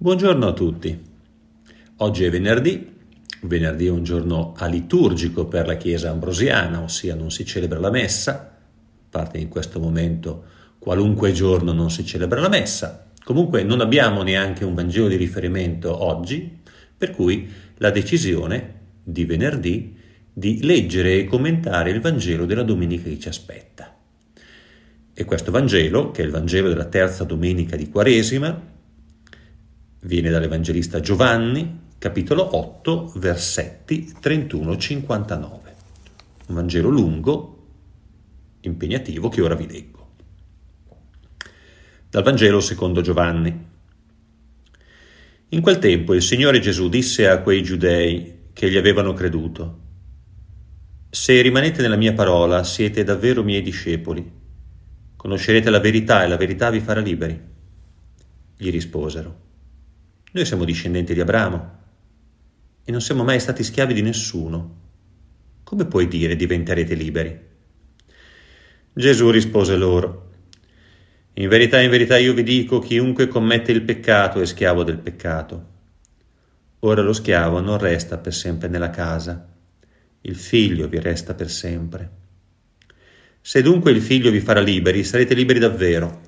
Buongiorno a tutti. Oggi è venerdì. Venerdì è un giorno aliturgico per la Chiesa ambrosiana, ossia non si celebra la messa. A parte in questo momento qualunque giorno non si celebra la messa. Comunque non abbiamo neanche un Vangelo di riferimento oggi, per cui la decisione di venerdì di leggere e commentare il Vangelo della domenica che ci aspetta. E questo Vangelo, che è il Vangelo della terza domenica di Quaresima, viene dall'Evangelista Giovanni, capitolo 8, versetti 31-59. Un Vangelo lungo, impegnativo, che ora vi leggo. Dal Vangelo secondo Giovanni. In quel tempo il Signore Gesù disse a quei giudei che gli avevano creduto: «Se rimanete nella mia parola, siete davvero miei discepoli. Conoscerete la verità e la verità vi farà liberi». Gli risposero: «Noi siamo discendenti di Abramo e non siamo mai stati schiavi di nessuno. Come puoi dire diventerete liberi?» Gesù rispose loro: in verità io vi dico, chiunque commette il peccato è schiavo del peccato. Ora lo schiavo non resta per sempre nella casa, il figlio vi resta per sempre. Se dunque il figlio vi farà liberi, sarete liberi davvero.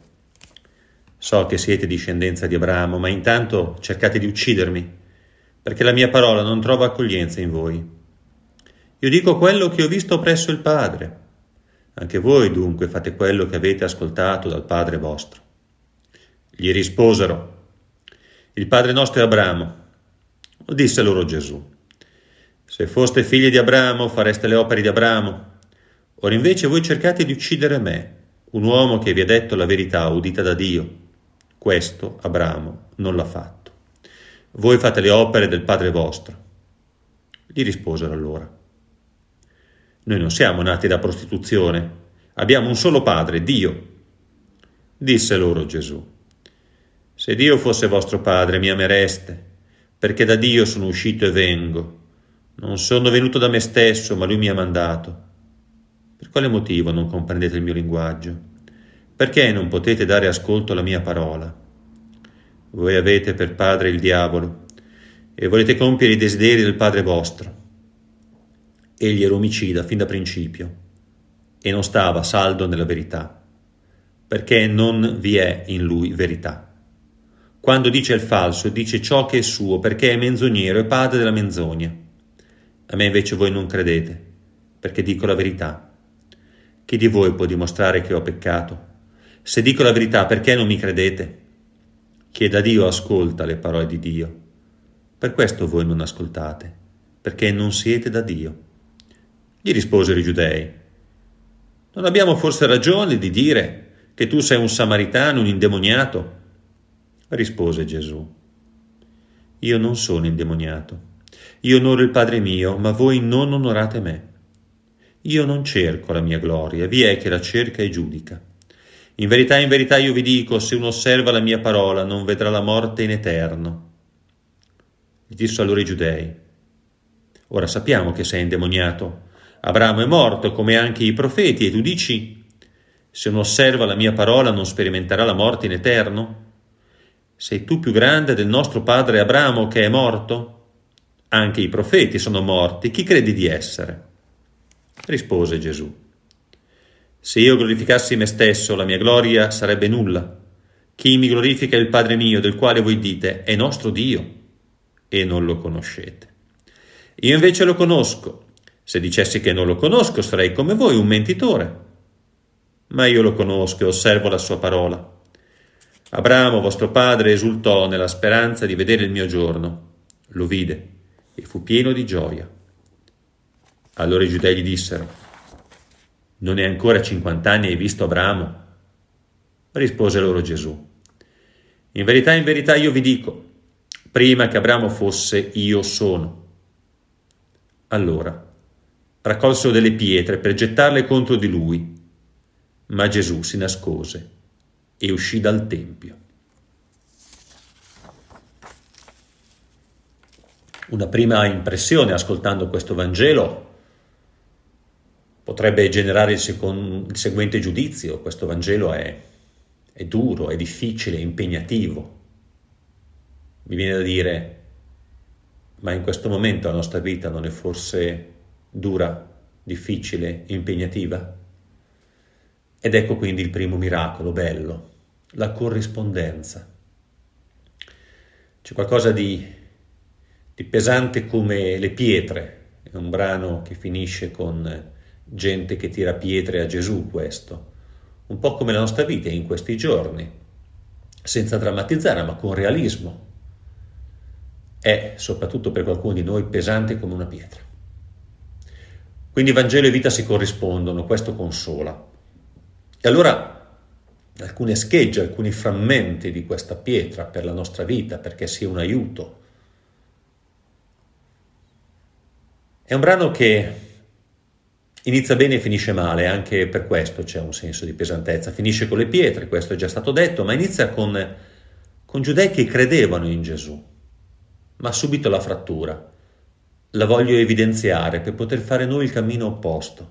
So che siete discendenza di Abramo, ma intanto cercate di uccidermi, perché la mia parola non trova accoglienza in voi. Io dico quello che ho visto presso il Padre. Anche voi dunque fate quello che avete ascoltato dal Padre vostro. Gli risposero: il Padre nostro è Abramo. Disse loro Gesù: se foste figli di Abramo, fareste le opere di Abramo. Ora invece voi cercate di uccidere me, un uomo che vi ha detto la verità udita da Dio. Questo Abramo non l'ha fatto. Voi fate le opere del Padre vostro. Gli risposero allora: noi non siamo nati da prostituzione, abbiamo un solo Padre, Dio. Disse loro Gesù: se Dio fosse vostro Padre mi amereste, perché da Dio sono uscito e vengo. Non sono venuto da me stesso, ma Lui mi ha mandato. Per quale motivo non comprendete il mio linguaggio? Perché non potete dare ascolto alla mia parola? Voi avete per padre il diavolo e volete compiere i desideri del padre vostro. Egli era omicida fin da principio e non stava saldo nella verità, perché non vi è in lui verità. Quando dice il falso, dice ciò che è suo, perché è menzognero e padre della menzogna. A me invece voi non credete, perché dico la verità. Chi di voi può dimostrare che ho peccato? Se dico la verità, perché non mi credete? Chi è da Dio ascolta le parole di Dio. Per questo voi non ascoltate, perché non siete da Dio. Gli risposero i giudei: non abbiamo forse ragione di dire che tu sei un samaritano, un indemoniato? Rispose Gesù: io non sono indemoniato. Io onoro il Padre mio, ma voi non onorate me. Io non cerco la mia gloria, vi è che la cerca e giudica. In verità io vi dico, se uno osserva la mia parola non vedrà la morte in eterno. Gli dissero allora i giudei: ora sappiamo che sei indemoniato. Abramo è morto come anche i profeti e tu dici: se uno osserva la mia parola non sperimenterà la morte in eterno? Sei tu più grande del nostro padre Abramo che è morto? Anche i profeti sono morti, chi credi di essere? Rispose Gesù: se io glorificassi me stesso, la mia gloria sarebbe nulla. Chi mi glorifica è il Padre mio, del quale voi dite è nostro Dio, e non lo conoscete. Io invece lo conosco. Se dicessi che non lo conosco, sarei come voi, un mentitore. Ma io lo conosco e osservo la sua parola. Abramo, vostro padre, esultò nella speranza di vedere il mio giorno. Lo vide e fu pieno di gioia. Allora i giudei gli dissero: non è ancora 50 anni e hai visto Abramo? Rispose loro Gesù: in verità io vi dico, prima che Abramo fosse, io sono. Allora raccolsero delle pietre per gettarle contro di lui, ma Gesù si nascose e uscì dal tempio. Una prima impressione ascoltando questo Vangelo potrebbe generare il seguente giudizio: questo Vangelo è duro, è difficile, è impegnativo. Mi viene da dire, ma in questo momento la nostra vita non è forse dura, difficile, impegnativa? Ed ecco quindi il primo miracolo bello, la corrispondenza. C'è qualcosa di pesante come le pietre, è un brano che finisce con gente che tira pietre a Gesù, questo, un po' come la nostra vita in questi giorni, senza drammatizzare ma con realismo. È, soprattutto per qualcuno di noi, pesante come una pietra. Quindi Vangelo e vita si corrispondono, questo consola. E allora alcune schegge, alcuni frammenti di questa pietra per la nostra vita, perché sia un aiuto. È un brano che inizia bene e finisce male, anche per questo c'è un senso di pesantezza. Finisce con le pietre, questo è già stato detto, ma inizia con giudei che credevano in Gesù. Ma subito la frattura. La voglio evidenziare per poter fare noi il cammino opposto.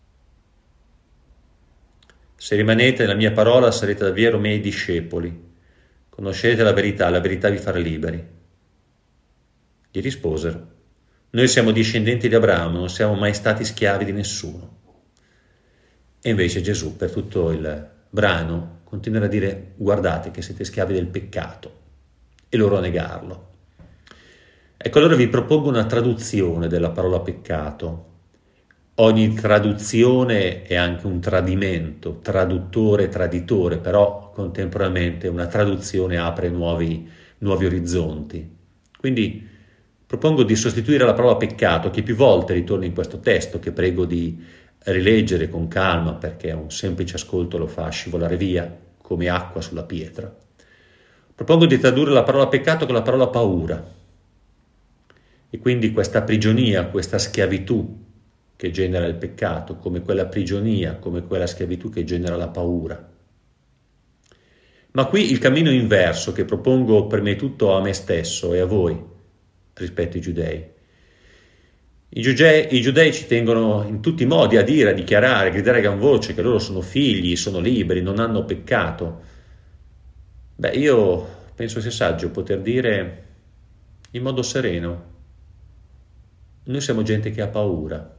Se rimanete nella mia parola sarete davvero miei discepoli. Conoscerete la verità vi farà liberi. Gli risposero: noi siamo discendenti di Abramo, non siamo mai stati schiavi di nessuno. E invece Gesù, per tutto il brano, continuerà a dire: guardate che siete schiavi del peccato, e loro a negarlo. Ecco, allora vi propongo una traduzione della parola peccato. Ogni traduzione è anche un tradimento, traduttore, traditore, però contemporaneamente una traduzione apre nuovi orizzonti. Quindi propongo di sostituire la parola peccato, che più volte ritorna in questo testo, che prego di rileggere con calma, perché un semplice ascolto lo fa scivolare via come acqua sulla pietra. Propongo di tradurre la parola peccato con la parola paura. E quindi questa prigionia, questa schiavitù che genera il peccato, come quella prigionia, come quella schiavitù che genera la paura. Ma qui il cammino inverso che propongo prima di tutto a me stesso e a voi rispetto ai giudei. I giudei ci tengono in tutti i modi a dire, a dichiarare, a gridare a gran voce che loro sono figli, sono liberi, non hanno peccato. Beh, io penso sia saggio poter dire in modo sereno: noi siamo gente che ha paura.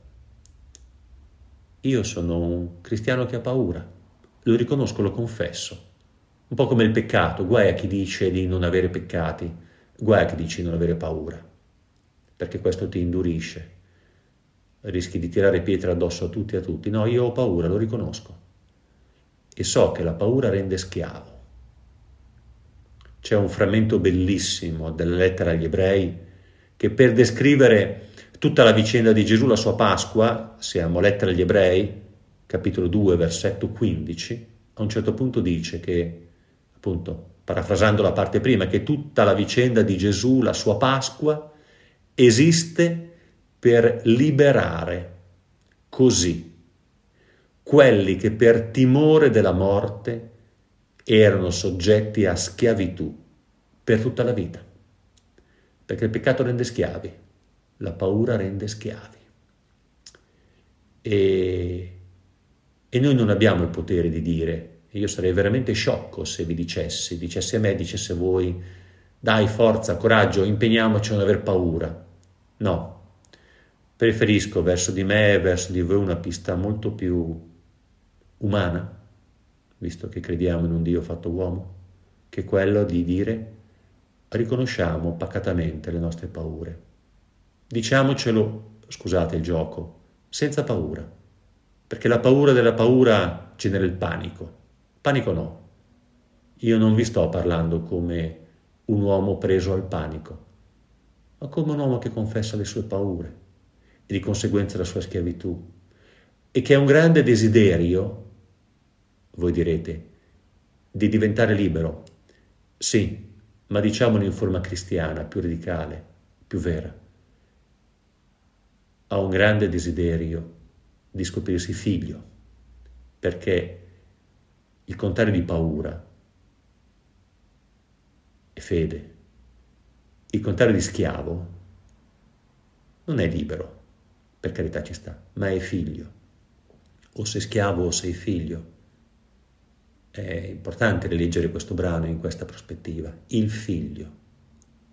Io sono un cristiano che ha paura, lo riconosco, lo confesso. Un po' come il peccato, guai a chi dice di non avere peccati, guai a chi dice di non avere paura, perché questo ti indurisce, rischi di tirare pietre addosso a tutti e a tutti. No, io ho paura, lo riconosco, e so che la paura rende schiavo. C'è un frammento bellissimo della lettera agli Ebrei che, per descrivere tutta la vicenda di Gesù, la sua Pasqua, siamo lettera agli Ebrei, capitolo 2, versetto 15, a un certo punto dice che, appunto, parafrasando la parte prima, che tutta la vicenda di Gesù, la sua Pasqua, esiste per liberare così quelli che per timore della morte erano soggetti a schiavitù per tutta la vita. Perché il peccato rende schiavi. La paura rende schiavi. E noi non abbiamo il potere di dire, e io sarei veramente sciocco se vi dicessi a me, dicesse a voi: dai, forza, coraggio, impegniamoci a non aver paura. No, preferisco verso di me e verso di voi una pista molto più umana, visto che crediamo in un Dio fatto uomo, che quello di dire: riconosciamo pacatamente le nostre paure. Diciamocelo, scusate il gioco, senza paura, perché la paura della paura genera il panico. Panico no. Io non vi sto parlando come un uomo preso al panico, ma come un uomo che confessa le sue paure e di conseguenza la sua schiavitù, e che ha un grande desiderio, voi direte, di diventare libero. Sì, ma diciamolo in forma cristiana, più radicale, più vera. Ha un grande desiderio di scoprirsi figlio, perché il contrario di paura è fede. Il contrario di schiavo non è libero, per carità ci sta, ma è figlio. O sei schiavo o sei figlio. È importante rileggere questo brano in questa prospettiva. Il figlio.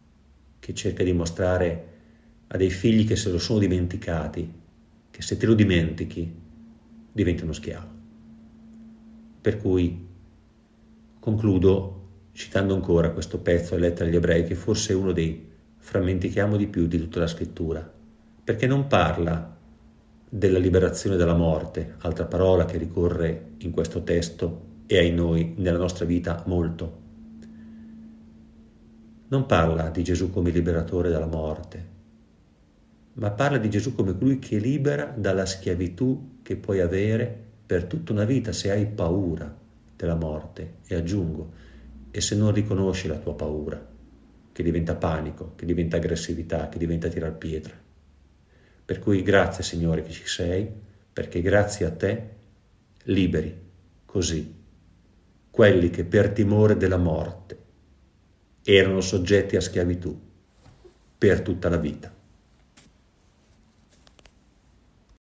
che cerca di mostrare a dei figli che se lo sono dimenticati, che se te lo dimentichi diventi uno schiavo. Per cui concludo citando ancora questo pezzo della lettera agli ebrei, che forse è uno dei frammenti che amo di più di tutta la scrittura, perché non parla della liberazione dalla morte, altra parola che ricorre in questo testo e ai noi nella nostra vita molto. Non parla di Gesù come liberatore dalla morte, ma parla di Gesù come colui che libera dalla schiavitù che puoi avere per tutta una vita se hai paura della morte, e aggiungo, e se non riconosci la tua paura, che diventa panico, che diventa aggressività, che diventa tirar pietre. Per cui grazie Signore che ci sei, perché grazie a te liberi così quelli che per timore della morte erano soggetti a schiavitù per tutta la vita.